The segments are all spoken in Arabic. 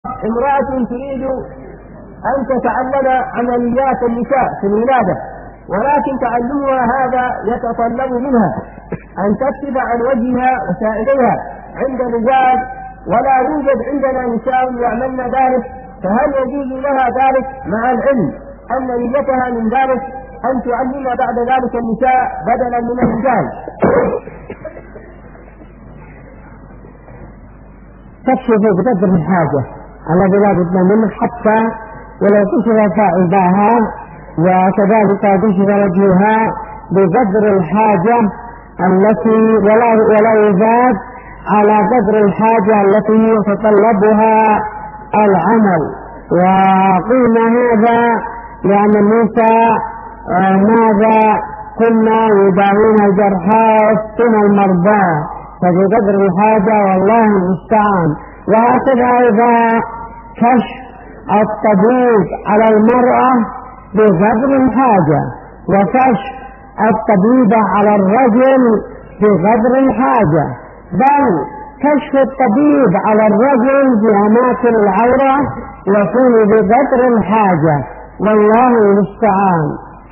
امرأة تريد أن تتعلم عمليات النساء في الولادة، ولكن تعلمها هذا يتطلب منها أن تكشف عن وجهها وسائديها عند الرجال، ولا يوجد عندنا نساء يعملن ذلك، فهل يجوز لها ذلك مع العلم أن نيتها من ذلك أن تعلم بعد ذلك النساء بدلا من الرجال؟ تكشف بقدر الحاجة الذي لا بد منه، حتى ولو كشف فائداها، وكذلك كشف وجهها بقدر الحاجة التي ولا يزاد على قدر الحاجة التي يتطلبها العمل. وقلنا هذا لأن النساء ماذا كنا يداوين الجرحى ويسقين المرضى، ففي قدر الحاجة والله المستعان. وهكذا أيضا كشف الطبيب على المرأة بقدر الحاجة، وكشف الطبيب على الرجل بقدر الحاجة، بل كشف الطبيب على الرجل في أماكن العورة يكون بقدر الحاجة، والله المستعان.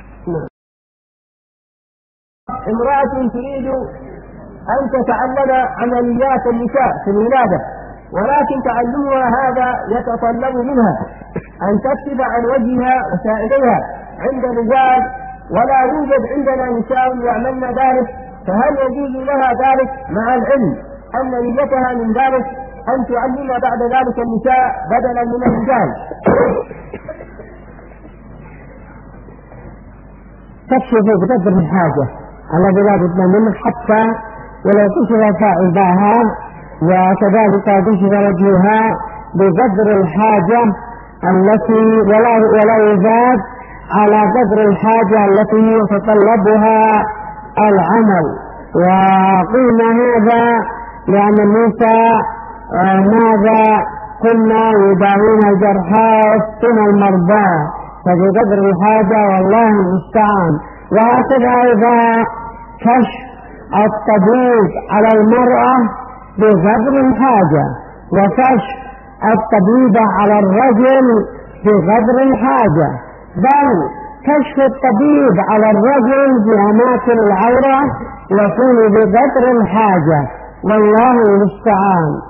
امرأة تريد أن تتعلم عمليات النساء في الولادة، ولكن تعلمها هذا يتطلب منها أن تكشف عن وجهها وسائديها عند الرجال، ولا يوجد عندنا نساء يعملن ذلك، فهل يجوز لها ذلك مع العلم أن نيتها من ذلك أن تعلم بعد ذلك النساء بدلا من الرجال؟ تكشف بقدر الحاجة الذي لا بد منه، حتى ولو كشف فائداها، وكذلك كشف وجهها بقدر الحاجة التي ولا يزاد على قدر الحاجة التي يتطلبها العمل. وقلنا هذا لأن النساء ماذا كنا يداوين الجرحى ويسقين المرضى، ففي قدر الحاجة والله المستعان. وهكذا أيضا كشف الطبيب على المرأة بقدر الحاجة، وكشف الطبيب على الرجل بقدر الحاجة، بل كشف الطبيب على الرجل في أماكن العورة يكون بقدر الحاجة، والله المستعان.